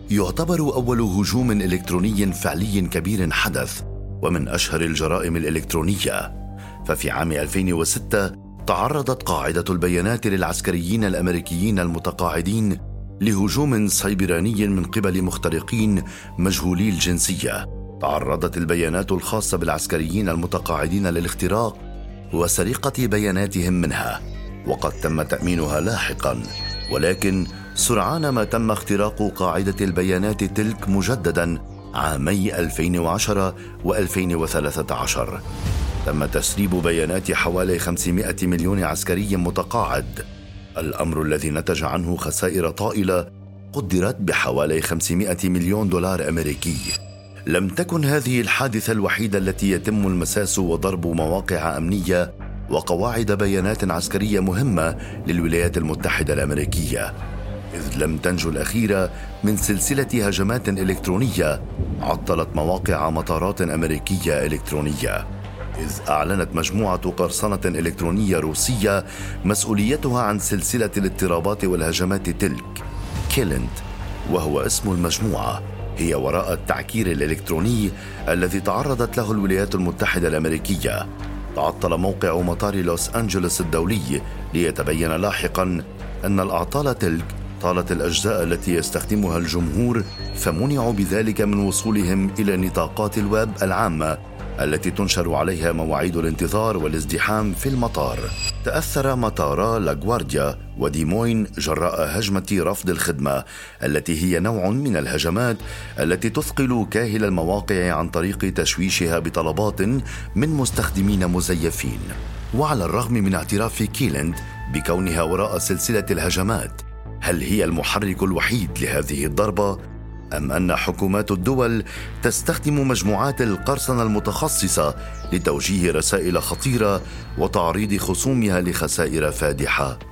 يعتبر أول هجوم إلكتروني فعلي كبير حدث ومن أشهر الجرائم الإلكترونية. ففي عام 2006 تعرضت قاعدة البيانات للعسكريين الأمريكيين المتقاعدين لهجوم سيبراني من قبل مخترقين مجهولي الجنسية. تعرضت البيانات الخاصة بالعسكريين المتقاعدين للاختراق وسرقة بياناتهم منها، وقد تم تأمينها لاحقاً، ولكن سرعان ما تم اختراق قاعدة البيانات تلك مجدداً عامي 2010 و2013. تم تسريب بيانات حوالي 500 مليون عسكري متقاعد، الأمر الذي نتج عنه خسائر طائلة قدرت بحوالي 500 مليون دولار أمريكي. لم تكن هذه الحادثة الوحيدة التي يتم المساس وضرب مواقع أمنية وقواعد بيانات عسكرية مهمة للولايات المتحدة الأمريكية، إذ لم تنجو الأخيرة من سلسلة هجمات إلكترونية عطلت مواقع مطارات أمريكية إلكترونية، إذ أعلنت مجموعة قرصنة إلكترونية روسية مسؤوليتها عن سلسلة الاضطرابات والهجمات تلك. كيلند، وهو اسم المجموعة، هي وراء التعكير الإلكتروني الذي تعرضت له الولايات المتحدة الأمريكية. تعطل موقع مطار لوس أنجلوس الدولي، ليتبين لاحقاً أن الأعطال تلك طالت الأجزاء التي يستخدمها الجمهور، فمنعوا بذلك من وصولهم إلى نطاقات الويب العامة التي تنشر عليها مواعيد الانتظار والازدحام في المطار. تأثر مطارا لاغوارديا وديموين جراء هجمة رفض الخدمة، التي هي نوع من الهجمات التي تثقل كاهل المواقع عن طريق تشويشها بطلبات من مستخدمين مزيفين. وعلى الرغم من اعتراف كيلند بكونها وراء سلسلة الهجمات، هل هي المحرك الوحيد لهذه الضربة؟ أم أن حكومات الدول تستخدم مجموعات القرصنة المتخصصة لتوجيه رسائل خطيرة وتعريض خصومها لخسائر فادحة؟